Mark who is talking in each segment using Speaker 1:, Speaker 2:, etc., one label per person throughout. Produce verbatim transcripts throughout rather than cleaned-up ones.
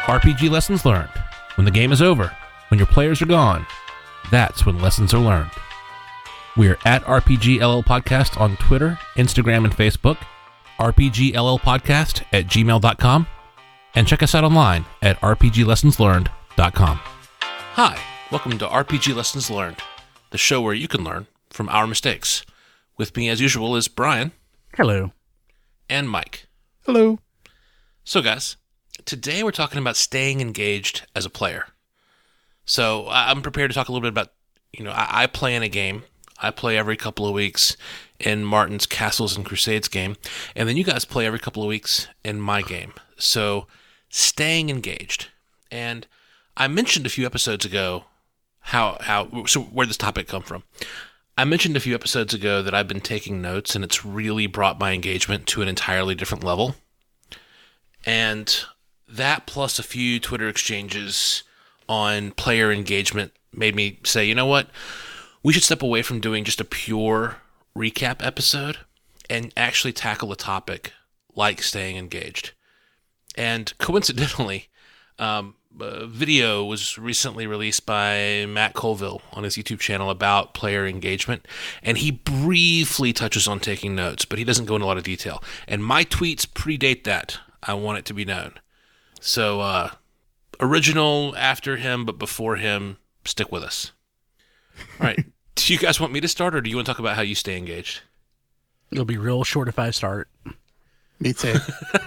Speaker 1: R P G lessons learned. When the game is over, when your players are gone, that's when lessons are learned. We are at R P G L L Podcast on Twitter, Instagram, and Facebook, R P G L L Podcast at gmail dot com, and check us out online at r p g lessons learned dot com. Hi, welcome to R P G Lessons Learned, the show where you can learn from our mistakes. With me, as usual, is Brian.
Speaker 2: Hello.
Speaker 1: And Mike.
Speaker 2: Hello.
Speaker 1: So, guys, today we're talking about staying engaged as a player. So, I'm prepared to talk a little bit about, you know, I, I play in a game. I play every couple of weeks in Martin's Castles and Crusades game, and then you guys play every couple of weeks in my game. So, staying engaged. And I mentioned a few episodes ago how, how so where this topic come from. I mentioned a few episodes ago that I've been taking notes, and it's really brought my engagement to an entirely different level. And that plus a few Twitter exchanges on player engagement made me say, you know what? We should step away from doing just a pure recap episode and actually tackle a topic like staying engaged. And coincidentally, um, a video was recently released by Matt Colville on his YouTube channel about player engagement, and he briefly touches on taking notes, but he doesn't go into a lot of detail. And my tweets predate that. I want it to be known. So, uh, original after him, but before him, stick with us. All right. Do you guys want me to start, or do you want to talk about how you stay engaged?
Speaker 2: It'll be real short if I start.
Speaker 3: Me too.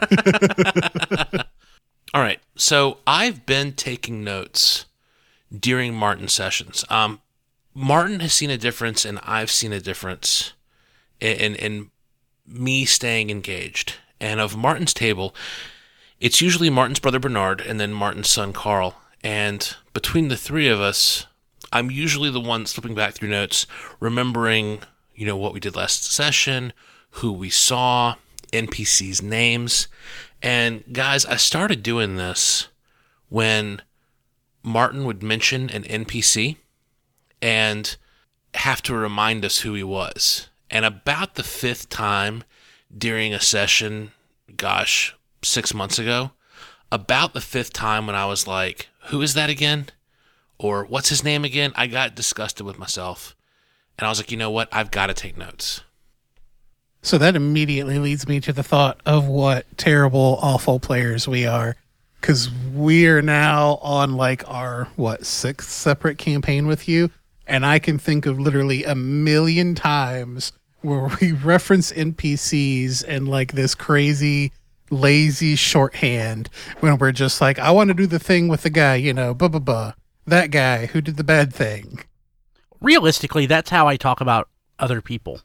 Speaker 1: All right. So I've been taking notes during Martin sessions. Um, Martin has seen a difference, and I've seen a difference in, in, in me staying engaged. And of Martin's table, it's usually Martin's brother Bernard and then Martin's son Carl. And between the three of us, I'm usually the one slipping back through notes, remembering, you know, what we did last session, who we saw, N P Cs' names. And guys, I started doing this when Martin would mention an N P C and have to remind us who he was. And about the fifth time during a session, gosh, six months ago, about the fifth time when I was like, who is that again? Or what's his name again? I got disgusted with myself. And I was like, you know what? I've got to take notes.
Speaker 3: So that immediately leads me to the thought of what terrible, awful players we are. Because we're now on like our, what, sixth separate campaign with you. And I can think of literally a million times where we reference N P Cs and like this crazy, lazy shorthand when we're just like, I want to do the thing with the guy, you know, blah, blah, blah. That guy who did the bad thing.
Speaker 2: Realistically, that's how I talk about other people.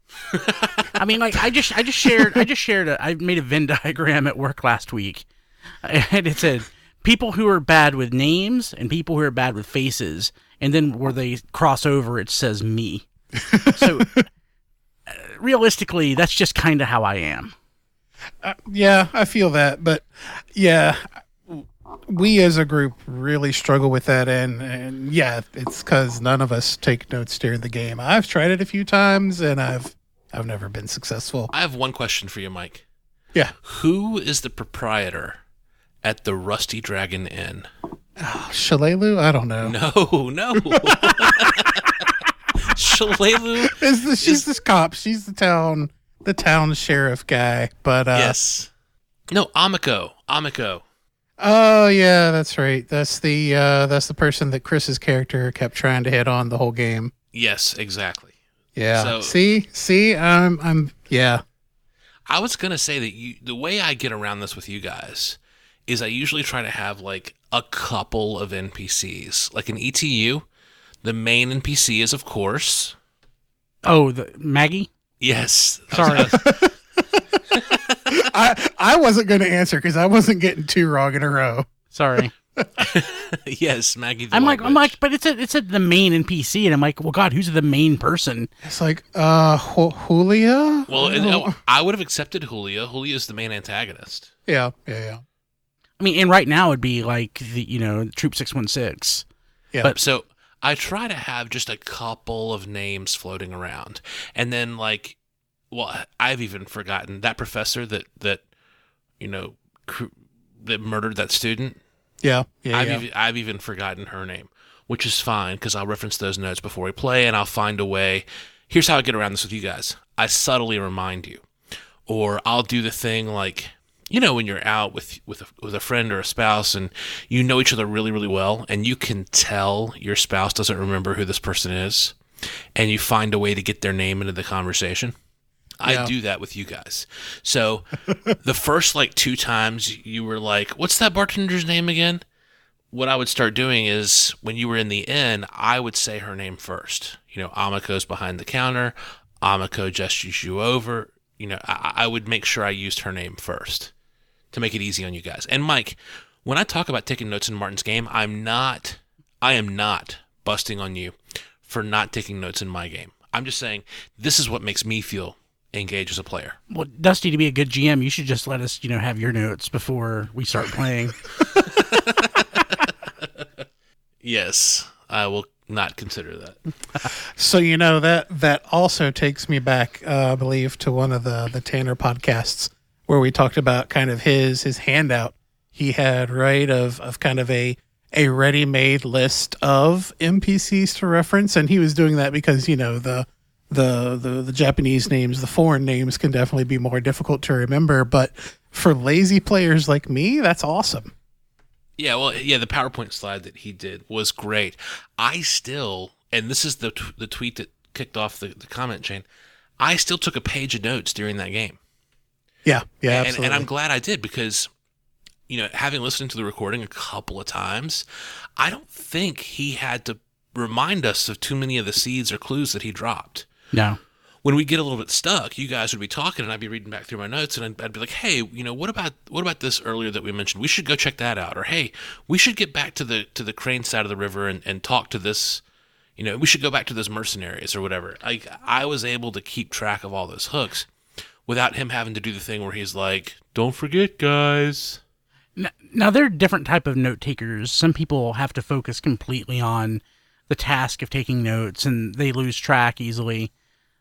Speaker 2: I mean, like I just, I just shared, I just shared, a, I made a Venn diagram at work last week, and it said people who are bad with names and people who are bad with faces, and then where they cross over, it says me. So, uh, realistically, that's just kind of how I am.
Speaker 3: Uh, yeah, I feel that, but yeah, we as a group really struggle with that, and, and yeah, it's because none of us take notes during the game. I've tried it a few times, and I've I've never been successful.
Speaker 1: I have one question for you, Mike.
Speaker 3: Yeah.
Speaker 1: Who is the proprietor at the Rusty Dragon Inn?
Speaker 3: Oh, Shalelu? I don't know.
Speaker 1: No, no. Shalelu
Speaker 3: is the, she's
Speaker 1: is,
Speaker 3: this cop. She's the town the town sheriff guy. But uh,
Speaker 1: yes. No, Amiko. Amiko.
Speaker 3: Oh yeah, that's right. That's the uh, that's the person that Chris's character kept trying to hit on the whole game.
Speaker 1: Yes, exactly.
Speaker 3: Yeah.
Speaker 1: So,
Speaker 3: see, see, I'm, I'm, yeah.
Speaker 1: I was gonna say that you, the way I get around this with you guys is I usually try to have like a couple of N P Cs. Like in E T U, the main N P C is of course.
Speaker 2: Oh, the Maggie.
Speaker 1: Yes.
Speaker 2: Sorry.
Speaker 3: I I wasn't going to answer because I wasn't getting two wrong in a row.
Speaker 2: Sorry.
Speaker 1: Yes, Maggie. The
Speaker 2: I'm like,
Speaker 1: White
Speaker 2: I'm
Speaker 1: Witch.
Speaker 2: like, but it's a, it's a, the main N P C, and I'm like, well, God, who's the main person?
Speaker 3: It's like, uh, Ju- Julia.
Speaker 1: Well,
Speaker 3: Oh.
Speaker 1: and, I would have accepted Julia. Julia is the main antagonist.
Speaker 3: Yeah, yeah, yeah.
Speaker 2: I mean, and right now it'd be like the, you know, Troop six one six.
Speaker 3: Yeah.
Speaker 1: But so I try to have just a couple of names floating around, and then like, well, I've even forgotten that professor that that you know cr- that murdered that student.
Speaker 3: Yeah, yeah,
Speaker 1: I've
Speaker 3: yeah.
Speaker 1: even, I've even forgotten her name, which is fine because I'll reference those notes before we play, and I'll find a way. Here's how I get around this with you guys. I subtly remind you, or I'll do the thing like, you know, when you're out with with a, with a friend or a spouse, and you know each other really, really well, and you can tell your spouse doesn't remember who this person is, and you find a way to get their name into the conversation.
Speaker 3: Yeah.
Speaker 1: I do that with you guys. So the first like two times you were like, what's that bartender's name again? What I would start doing is when you were in the inn, I would say her name first. You know, Amako's behind the counter. Amako gestures you over. You know, I, I would make sure I used her name first to make it easy on you guys. And Mike, when I talk about taking notes in Martin's game, I'm not, I am not busting on you for not taking notes in my game. I'm just saying this is what makes me feel engage as a player.
Speaker 2: Well, Dusty, to be a good G M, you should just let us, you know, have your notes before we start playing.
Speaker 1: Yes, I will not consider that.
Speaker 3: So you know that that also takes me back, uh, I believe, to one of the the Tanner podcasts where we talked about kind of his his handout he had, right, of of kind of a a ready-made list of N P Cs to reference, and he was doing that because, you know, the the the the Japanese names, the foreign names can definitely be more difficult to remember, but for lazy players like me, that's awesome.
Speaker 1: Yeah, well, yeah, the PowerPoint slide that he did was great. I still, and this is the t- the tweet that kicked off the, the comment chain, I still took a page of notes during that game.
Speaker 3: Yeah, yeah,
Speaker 1: and,
Speaker 3: absolutely.
Speaker 1: and I'm glad I did because, you know, having listened to the recording a couple of times, I don't think he had to remind us of too many of the seeds or clues that he dropped.
Speaker 2: No.
Speaker 1: When we get a little bit stuck, you guys would be talking, and I'd be reading back through my notes, and I'd, I'd be like, "Hey, you know, what about what about this earlier that we mentioned? We should go check that out." Or, "Hey, we should get back to the to the Crane side of the river and, and talk to this. You know, we should go back to those mercenaries or whatever." Like, I was able to keep track of all those hooks without him having to do the thing where he's like, "Don't forget, guys."
Speaker 2: Now, now there are different type of note takers. Some people have to focus completely on the task of taking notes, and they lose track easily.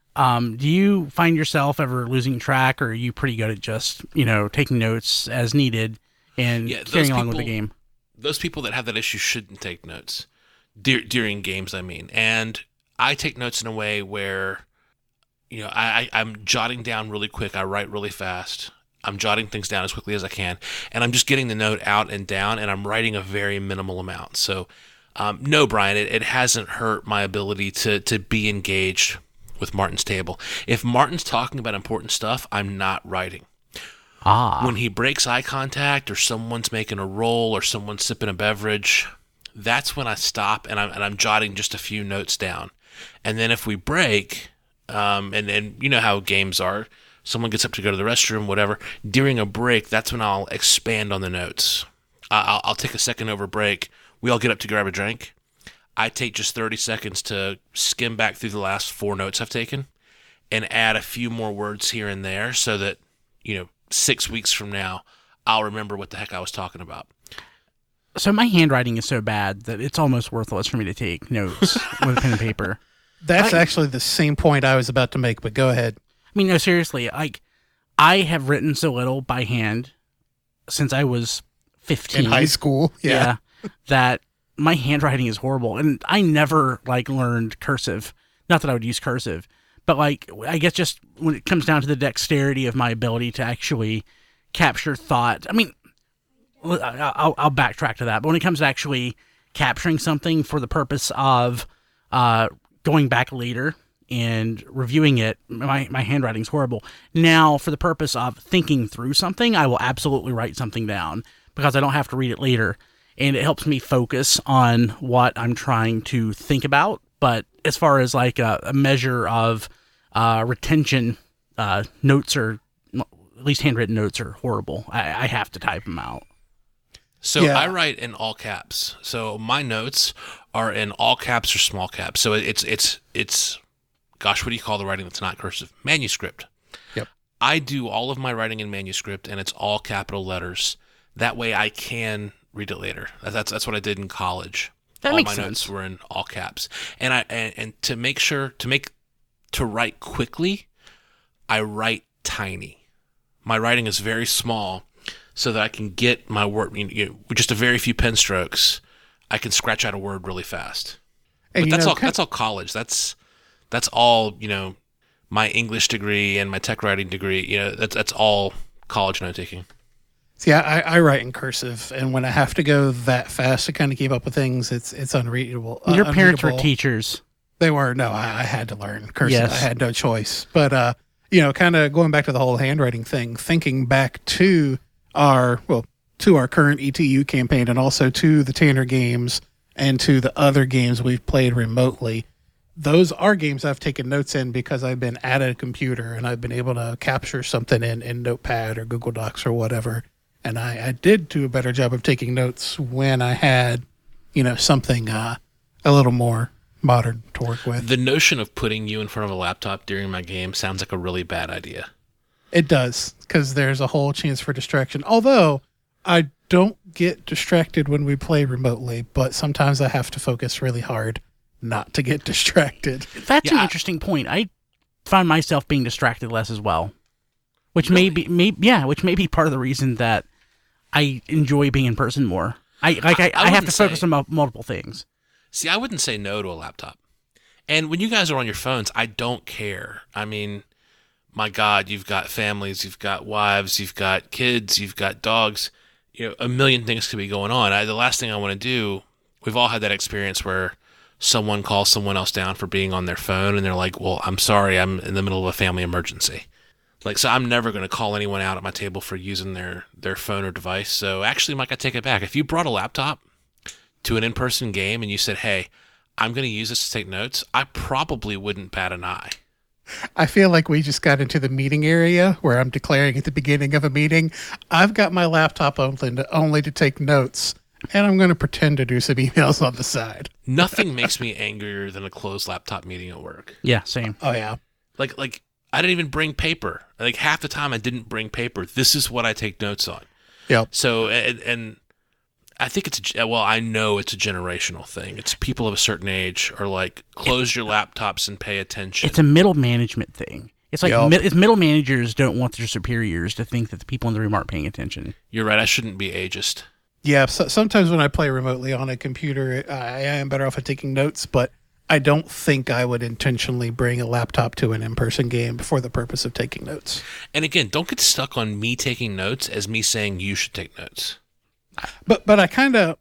Speaker 2: Um, do you find yourself ever losing track, or are you pretty good at just, you know, taking notes as needed and
Speaker 1: Yeah, those
Speaker 2: carrying along with the
Speaker 1: people-
Speaker 2: game?
Speaker 1: Those people that have that issue shouldn't take notes dur- during games, I mean. And I take notes in a way where, you know, I, I, I'm jotting down really quick. I write really fast. I'm jotting things down as quickly as I can. And I'm just getting the note out and down, and I'm writing a very minimal amount. So, um, no, Brian, it, it hasn't hurt my ability to, to be engaged with Martin's table. If Martin's talking about important stuff, I'm not writing.
Speaker 2: Ah.
Speaker 1: When he breaks eye contact, or someone's making a roll, or someone's sipping a beverage, that's when I stop and I'm and I'm jotting just a few notes down. And then if we break, um, and and you know how games are, someone gets up to go to the restroom, whatever. During a break, that's when I'll expand on the notes. I'll, I'll take a second over break. We all get up to grab a drink. I take just thirty seconds to skim back through the last four notes I've taken and add a few more words here and there so that, you know, six weeks from now, I'll remember what the heck I was talking about.
Speaker 2: So my handwriting is so bad that it's almost worthless for me to take notes with pen and paper.
Speaker 3: That's
Speaker 2: I-
Speaker 3: actually the same point I was about to make, but go ahead.
Speaker 2: I mean, no, seriously, like, I have written so little by hand since I was fifteen.
Speaker 3: In high school. Yeah.
Speaker 2: Yeah, that my handwriting is horrible, and I never like learned cursive. Not that I would use cursive, but like I guess just when it comes down to the dexterity of my ability to actually capture thought. I mean, l- I- I'll, I'll backtrack to that, but when it comes to actually capturing something for the purpose of uh, going back later and reviewing it, my, my handwriting's horrible. Now, for the purpose of thinking through something, I will absolutely write something down because I don't have to read it later. And it helps me focus on what I'm trying to think about. But as far as like a, a measure of uh, retention, uh, notes are, at least handwritten notes are horrible. I, I have to type them out.
Speaker 1: So
Speaker 3: Yeah.
Speaker 1: I write in all caps. So my notes are in all caps or small caps. So it's it's it's gosh, what do you call the writing that's not cursive? Manuscript.
Speaker 3: Yep.
Speaker 1: I do all of my writing in manuscript, and it's all capital letters. That way I can read it later. That's that's what I did in college.
Speaker 2: That
Speaker 1: all
Speaker 2: makes
Speaker 1: my
Speaker 2: sense.
Speaker 1: notes were in all caps. And I and, and to make sure to make to write quickly, I write tiny. My writing is very small so that I can get my word, you know, with just a very few pen strokes, I can scratch out a word really fast.
Speaker 3: And
Speaker 1: But
Speaker 3: you
Speaker 1: that's
Speaker 3: know,
Speaker 1: all.
Speaker 3: kind-
Speaker 1: That's all college. That's that's all. You know, my English degree and my tech writing degree. You know, that's that's all college note taking.
Speaker 3: See, I, I write in cursive, and when I have to go that fast to kind of keep up with things, it's it's unreadable. uh,
Speaker 2: Your parents were
Speaker 3: unreadable.
Speaker 2: teachers.
Speaker 3: They were. No, I, I had to learn cursive.
Speaker 2: Yes.
Speaker 3: I had no choice. But, uh, you know, kind of going back to the whole handwriting thing, thinking back to our, well, to our current E T U campaign and also to the Tanner games and to the other games we've played remotely, those are games I've taken notes in because I've been at a computer and I've been able to capture something in, in Notepad or Google Docs or whatever. And I, I did do a better job of taking notes when I had, you know, something uh, a little more modern to work with.
Speaker 1: The notion of putting you in front of a laptop during my game sounds like a really bad idea.
Speaker 3: It does, because there's a whole chance for distraction. Although I don't get distracted when we play remotely, but sometimes I have to focus really hard not to get distracted.
Speaker 2: That's an
Speaker 1: Yeah.
Speaker 2: interesting point. I find myself being distracted less as well, which
Speaker 1: Really?
Speaker 2: may be, may, yeah, which may be part of the reason that I enjoy being in person more. I like I,
Speaker 1: I- I
Speaker 2: I, have to
Speaker 1: wouldn't
Speaker 2: focus
Speaker 1: say-
Speaker 2: on mul- multiple things.
Speaker 1: See, I wouldn't say no to a laptop. And when you guys are on your phones, I don't care. I mean, my God, you've got families, you've got wives, you've got kids, you've got dogs. You know, a million things could be going on. I, the last thing I want to do, we've all had that experience where someone calls someone else down for being on their phone and they're like, well, I'm sorry, I'm in the middle of a family emergency. Like, so I'm never going to call anyone out at my table for using their, their phone or device. So actually, Mike, I take it back. If you brought a laptop to an in-person game and you said, hey, I'm going to use this to take notes, I probably wouldn't bat an eye.
Speaker 3: I feel like we just got into the meeting area where I'm declaring at the beginning of a meeting, I've got my laptop only to, only to take notes, and I'm going to pretend to do some emails on the side.
Speaker 1: Nothing makes me angrier than a closed laptop meeting at work.
Speaker 2: Yeah, same.
Speaker 3: Oh, yeah.
Speaker 1: Like, like I didn't even bring paper. Like half the time I didn't bring paper. This is what I take notes on.
Speaker 3: Yep.
Speaker 1: So, and, and I think it's, a, well, I know it's a generational thing. It's people of a certain age are like, close your laptops and pay attention.
Speaker 2: It's a middle management thing. It's like
Speaker 3: Yup.
Speaker 2: mi- it's middle managers don't want their superiors to think that the people in the room aren't paying attention.
Speaker 1: You're right. I shouldn't be ageist.
Speaker 3: Yeah, so, sometimes when I play remotely on a computer, I, I am better off at taking notes, but I don't think I would intentionally bring a laptop to an in-person game for the purpose of taking notes.
Speaker 1: And again, don't get stuck on me taking notes as me saying you should take notes.
Speaker 3: But but I kind of,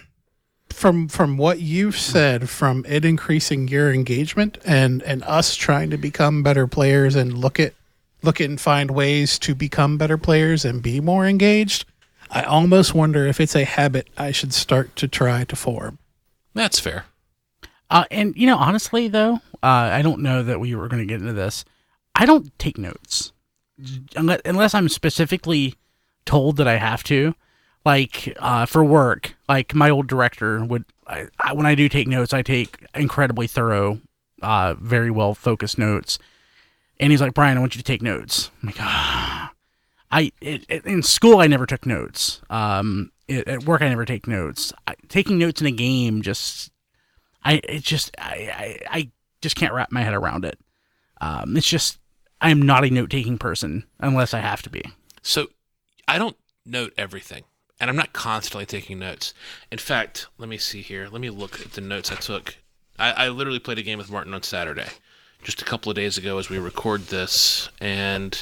Speaker 3: from from what you've said, from it increasing your engagement and and us trying to become better players and look at look at and find ways to become better players and be more engaged, I almost wonder if it's a habit I should start to try to form.
Speaker 1: That's fair.
Speaker 2: Uh, and you know, honestly, though, uh, I don't know that we were going to get into this. I don't take notes unless, unless I'm specifically told that I have to. Like uh, for work, like my old director would. I, I, when I do take notes, I take incredibly thorough, uh, very well focused notes. And he's like, Brian, I want you to take notes. I'm like, ah. I it, it, in school I never took notes. Um, it, at work I never take notes. I, taking notes in a game just. I it just I, I, I just can't wrap my head around it. Um, it's just I am not a note taking person unless I have to be.
Speaker 1: So I don't note everything, and I'm not constantly taking notes. In fact, let me see here. Let me look at the notes I took. I, I literally played a game with Martin on Saturday, just a couple of days ago as we record this, and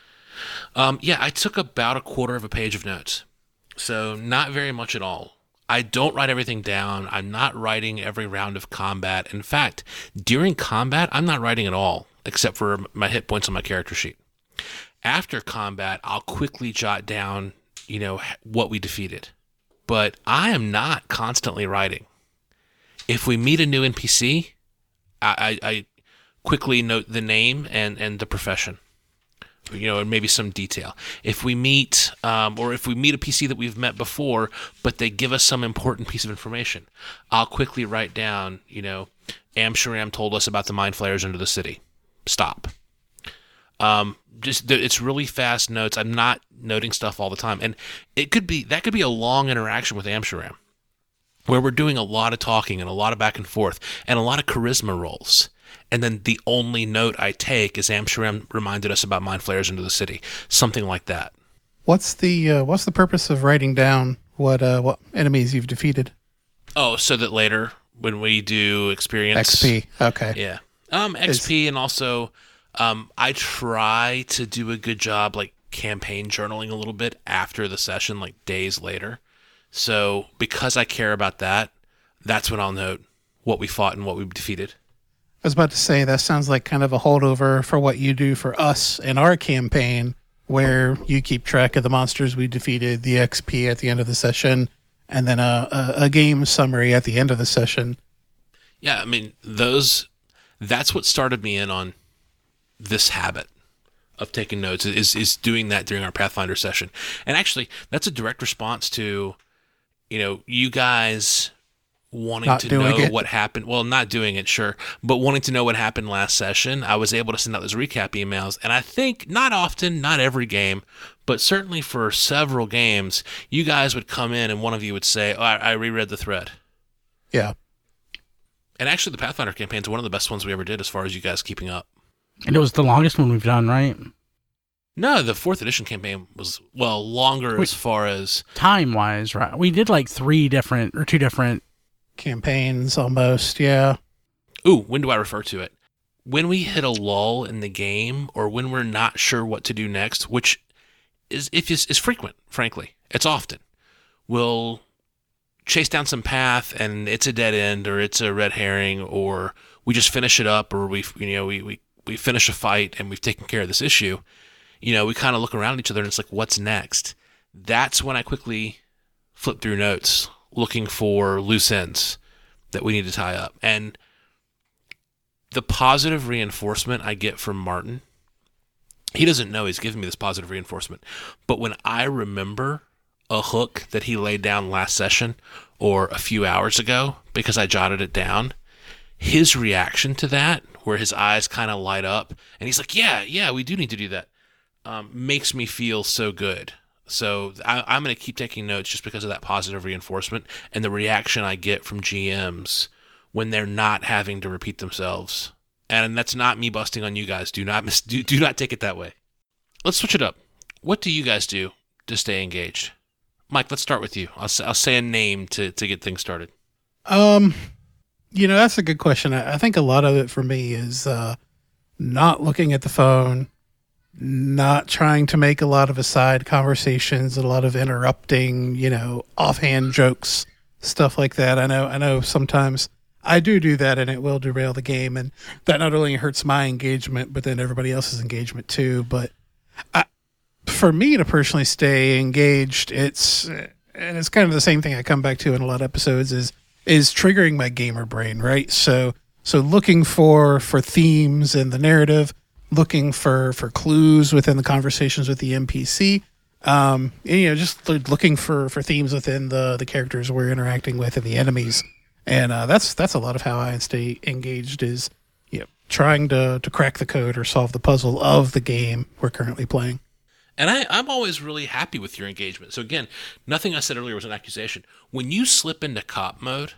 Speaker 1: um, yeah, I took about a quarter of a page of notes. So not very much at all. I don't write everything down. I'm not writing every round of combat. In fact, during combat, I'm not writing at all, except for my hit points on my character sheet. After combat, I'll quickly jot down, you know, what we defeated. But I am not constantly writing. If we meet a new N P C, I, I, I quickly note the name and, and the profession. You know, and maybe some detail. If we meet, um, or if we meet a P C that we've met before, but they give us some important piece of information, I'll quickly write down, you know, Amsharam told us about the mind flayers into the city. Stop. Um, just it's really fast notes. I'm not noting stuff all the time, and it could be that could be a long interaction with Amsharam, where we're doing a lot of talking and a lot of back and forth and a lot of charisma rolls. And then the only note I take is Amsharam reminded us about mind flayers into the city. Something like that.
Speaker 3: What's the uh, what's the purpose of writing down what uh, what enemies you've defeated?
Speaker 1: Oh, so that later when we do experience
Speaker 3: X P. Okay.
Speaker 1: Yeah. Um, X P, and also um, I try to do a good job like campaign journaling a little bit after the session, like days later. So because I care about that, that's when I'll note what we fought and what we defeated.
Speaker 3: I was about to say that sounds like kind of a holdover for what you do for us in our campaign, where you keep track of the monsters we defeated, the X P at the end of the session, and then a, a, a game summary at the end of the session.
Speaker 1: Yeah, I mean, those, that's what started me in on this habit of taking notes, is is doing that during our Pathfinder session. And actually, that's a direct response to, you know, you guys wanting
Speaker 3: Not
Speaker 1: to
Speaker 3: doing
Speaker 1: know
Speaker 3: it.
Speaker 1: what happened. Well, not doing it, sure, but wanting to know what happened last session. I was able to send out those recap emails, and I think not often, not every game, but certainly for several games, you guys would come in and one of you would say, oh, I, I reread the thread.
Speaker 3: Yeah.
Speaker 1: And actually, the Pathfinder campaign is one of the best ones we ever did as far as you guys keeping up.
Speaker 2: And it was the longest one we've done, right?
Speaker 1: No, the fourth edition campaign was, well, longer
Speaker 2: Wait.
Speaker 1: as far as...
Speaker 2: Time-wise, right? We did like three different, or two different...
Speaker 3: Campaigns almost, yeah.
Speaker 1: Ooh, when do I refer to it? When we hit a lull in the game, or when we're not sure what to do next, which is if is, is frequent, frankly. It's often. We'll chase down some path, and it's a dead end, or it's a red herring, or we just finish it up, or we you know we we, we finish a fight, and we've taken care of this issue. You know, we kind of look around at each other, and it's like, what's next? That's when I quickly flip through notes, looking for loose ends that we need to tie up. And the positive reinforcement I get from Martin, he doesn't know he's giving me this positive reinforcement, but when I remember a hook that he laid down last session or a few hours ago because I jotted it down, his reaction to that, where his eyes kind of light up and he's like, yeah, yeah, we do need to do that, um, makes me feel so good. So I, I'm going to keep taking notes just because of that positive reinforcement and the reaction I get from G Ms when they're not having to repeat themselves. And that's not me busting on you guys. Do not mis- do, do not take it that way. Let's switch it up. What do you guys do to stay engaged? Mike, let's start with you. I'll, s- I'll say a name to, to get things started.
Speaker 3: Um, you know, that's a good question. I, I think a lot of it for me is uh, not looking at the phone, not trying to make a lot of aside conversations, a lot of interrupting, you know, offhand jokes, stuff like that. I know, I know sometimes I do do that and it will derail the game. And that not only hurts my engagement, but then everybody else's engagement too. But I, for me to personally stay engaged, it's, and it's kind of the same thing I come back to in a lot of episodes is, is triggering my gamer brain, right? So, so looking for, for themes in the narrative, looking for, for clues within the conversations with the N P C, um, and, you know, just looking for, for themes within the, the characters we're interacting with and the enemies. And uh, that's that's a lot of how I stay engaged is, you know, trying to, to crack the code or solve the puzzle of the game we're currently playing.
Speaker 1: And I, I'm always really happy with your engagement. So again, nothing I said earlier was an accusation. When you slip into cop mode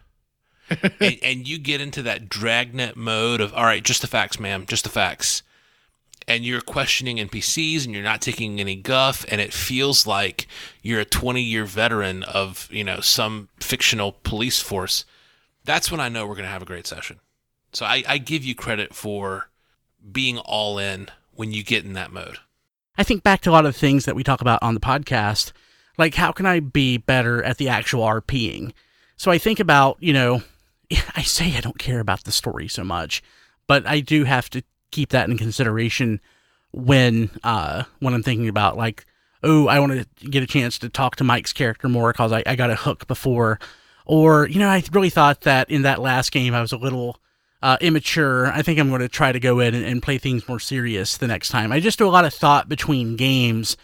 Speaker 1: and, and you get into that dragnet mode of, all right, just the facts, ma'am, just the facts, and you're questioning N P Cs and you're not taking any guff, and it feels like you're a twenty-year veteran of, you know, some fictional police force, that's when I know we're going to have a great session. So I, I give you credit for being all in when you get in that mode.
Speaker 2: I think back to a lot of things that we talk about on the podcast, like how can I be better at the actual RPing? So I think about, you know, I say I don't care about the story so much, but I do have to keep that in consideration when uh, when I'm thinking about like, oh, I want to get a chance to talk to Mike's character more because I, I got a hook before. Or, you know, I really thought that in that last game I was a little uh, immature. I think I'm going to try to go in and, and play things more serious the next time. I just do a lot of thought between games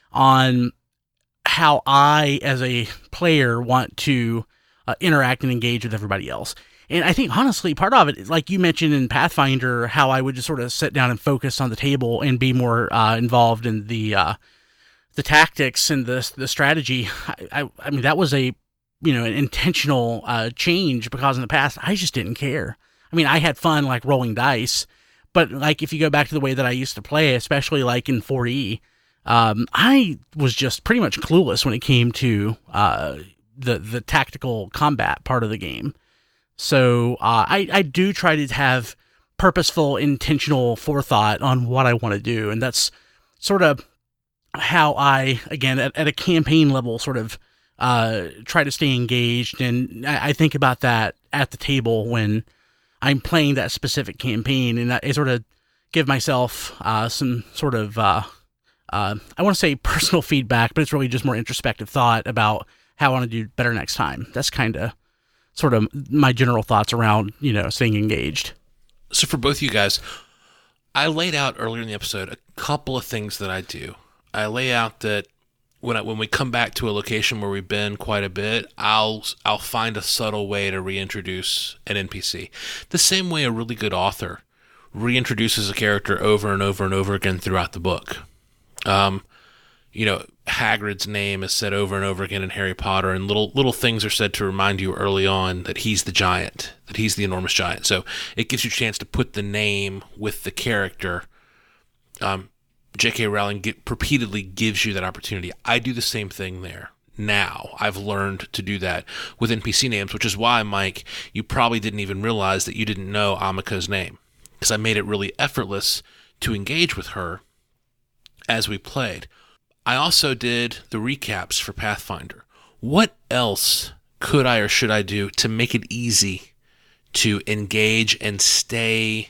Speaker 2: on how I, as a player, want to uh, interact and engage with everybody else. And I think, honestly, part of it is, like you mentioned in Pathfinder, how I would just sort of sit down and focus on the table and be more uh, involved in the uh, the tactics and the the strategy. I, I, I mean, that was a you know, an intentional uh, change because in the past, I just didn't care. I mean, I had fun, like, rolling dice, but, like, if you go back to the way that I used to play, especially, like, in four E, Um, I was just pretty much clueless when it came to uh, the the tactical combat part of the game. So uh, I I do try to have purposeful, intentional forethought on what I want to do, and that's sort of how I, again, at, at a campaign level, sort of uh, try to stay engaged. And I, I think about that at the table when I'm playing that specific campaign, and I sort of give myself uh, some sort of uh, Uh, I want to say personal feedback, but it's really just more introspective thought about how I want to do better next time. That's kind of sort of my general thoughts around, you know, staying engaged.
Speaker 1: So for both you guys, I laid out earlier in the episode a couple of things that I do. I lay out that when I, when we come back to a location where we've been quite a bit, I'll I'll find a subtle way to reintroduce an N P C. The same way a really good author reintroduces a character over and over and over again throughout the book. Um, you know, Hagrid's name is said over and over again in Harry Potter, and little little things are said to remind you early on that he's the giant, that he's the enormous giant. So it gives you a chance to put the name with the character. Um, J K. Rowling get, repeatedly gives you that opportunity. I do the same thing there. Now, I've learned to do that with N P C names, which is why, Mike, you probably didn't even realize that you didn't know Amika's name, because I made it really effortless to engage with her as we played. I also did the recaps for Pathfinder. What else could I or should I do to make it easy to engage and stay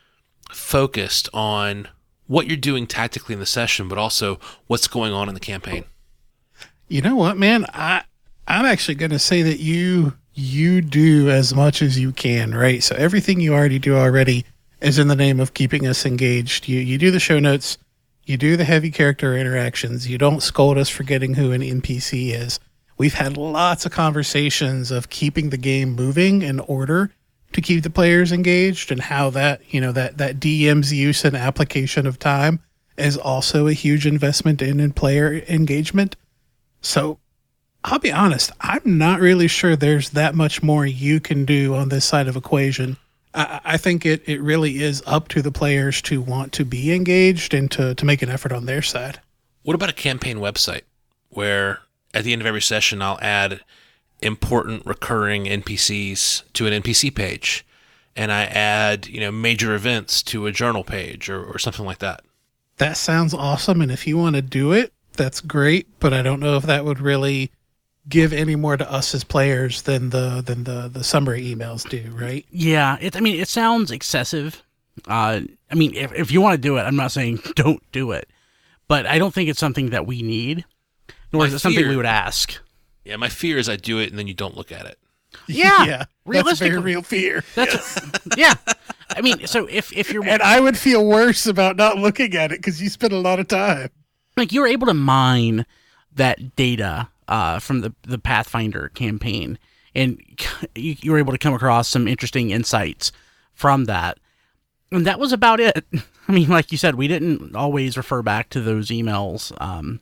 Speaker 1: focused on what you're doing tactically in the session, but also what's going on in the campaign?
Speaker 3: You know what, man? I I'm actually going to say that you you do as much as you can, right? So everything you already do already is in the name of keeping us engaged. You you do the show notes. You do the heavy character interactions. You don't scold us for getting who an N P C is. We've had lots of conversations of keeping the game moving in order to keep the players engaged, and how that, you know, that, that D M's use and application of time is also a huge investment in, in player engagement. So I'll be honest, I'm not really sure there's that much more you can do on this side of equation. I, I think it, it really is up to the players to want to be engaged and to, to make an effort on their side.
Speaker 1: What about a campaign website where at the end of every session I'll add important recurring N P Cs to an N P C page, and I add, you know, major events to a journal page or, or something like that?
Speaker 3: That sounds awesome, and if you want to do it, that's great, but I don't know if that would really give any more to us as players than the than the, the summary emails do, right?
Speaker 2: Yeah, it, I mean, it sounds excessive. Uh, I mean, if, if you want to do it, I'm not saying don't do it, but I don't think it's something that we need, nor
Speaker 1: My
Speaker 2: is it something
Speaker 1: fear-
Speaker 2: we would ask.
Speaker 1: Yeah, my fear is I do it and then you don't look at it.
Speaker 2: Yeah,
Speaker 3: yeah, that's a
Speaker 2: realistically-
Speaker 3: very real fear.
Speaker 2: That's yeah. I mean, so if if you're
Speaker 3: And I would feel worse about not looking at it because you spend a lot of time.
Speaker 2: like you were able to mine that data uh, from the the Pathfinder campaign, and you, you were able to come across some interesting insights from that, and that was about it. I mean, like you said, we didn't always refer back to those emails. Um,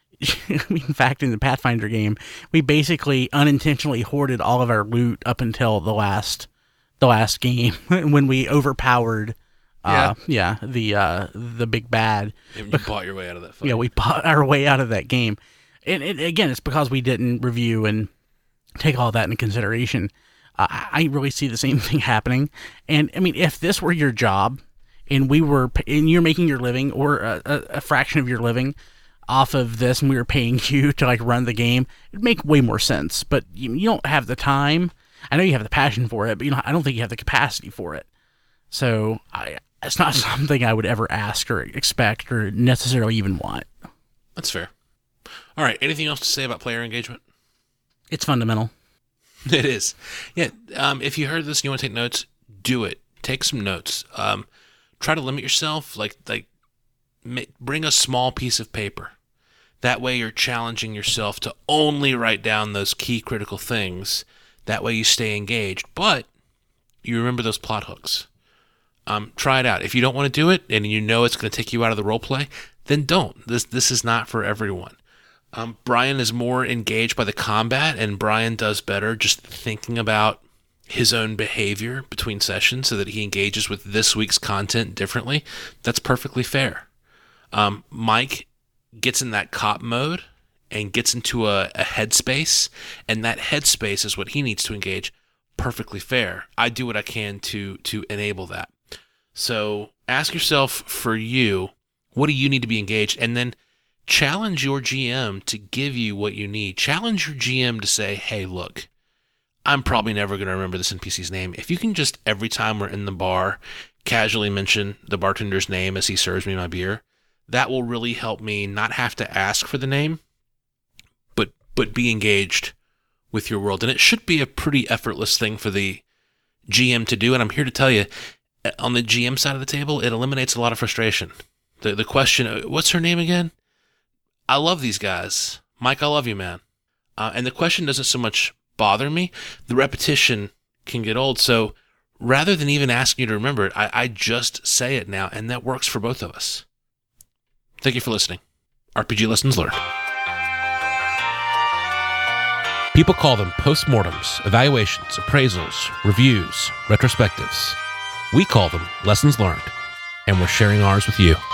Speaker 2: in fact, in the Pathfinder game, we basically unintentionally hoarded all of our loot up until the last the last game when we overpowered. Uh, yeah, the uh, the big bad.
Speaker 1: You bought your way out of that fight.
Speaker 2: Yeah, we bought our way out of that game. And, and again, it's because we didn't review and take all that into consideration. Uh, I really see the same thing happening. And I mean, if this were your job, and we were, and you're making your living or a, a, a fraction of your living off of this, and we were paying you to like run the game, it'd make way more sense. But you, you don't have the time. I know you have the passion for it, but you know, I don't think you have the capacity for it. So I, it's not something I would ever ask or expect or necessarily even want.
Speaker 1: That's fair. All right, anything else to say about player engagement?
Speaker 2: It's fundamental.
Speaker 1: It is. Yeah, um, if you heard this and you want to take notes, do it. Take some notes. Um, try to limit yourself. Like, like, ma- bring a small piece of paper. That way you're challenging yourself to only write down those key critical things. That way you stay engaged, but you remember those plot hooks. Um, try it out. If you don't want to do it and you know it's going to take you out of the role play, then don't. This this is not for everyone. Um, Brian is more engaged by the combat, and Brian does better just thinking about his own behavior between sessions so that he engages with this week's content differently. That's perfectly fair. Um, Mike gets in that cop mode and gets into a, a headspace, and that headspace is what he needs to engage. Perfectly fair. I do what I can to to enable that. So ask yourself, for you, what do you need to be engaged? And then challenge your G M to give you what you need. Challenge your G M to say, hey, look, I'm probably never going to remember this N P C's name. If you can just, every time we're in the bar, casually mention the bartender's name as he serves me my beer, that will really help me not have to ask for the name, but but be engaged with your world. And it should be a pretty effortless thing for the G M to do. And I'm here to tell you, on the G M side of the table, it eliminates a lot of frustration. The the question, what's her name again? I love these guys. Mike, I love you, man. Uh, and the question doesn't so much bother me. The repetition can get old. So rather than even asking you to remember it, I, I just say it now, and that works for both of us. Thank you for listening. R P G Lessons Learned. People call them postmortems, evaluations, appraisals, reviews, retrospectives. We call them lessons learned, and we're sharing ours with you.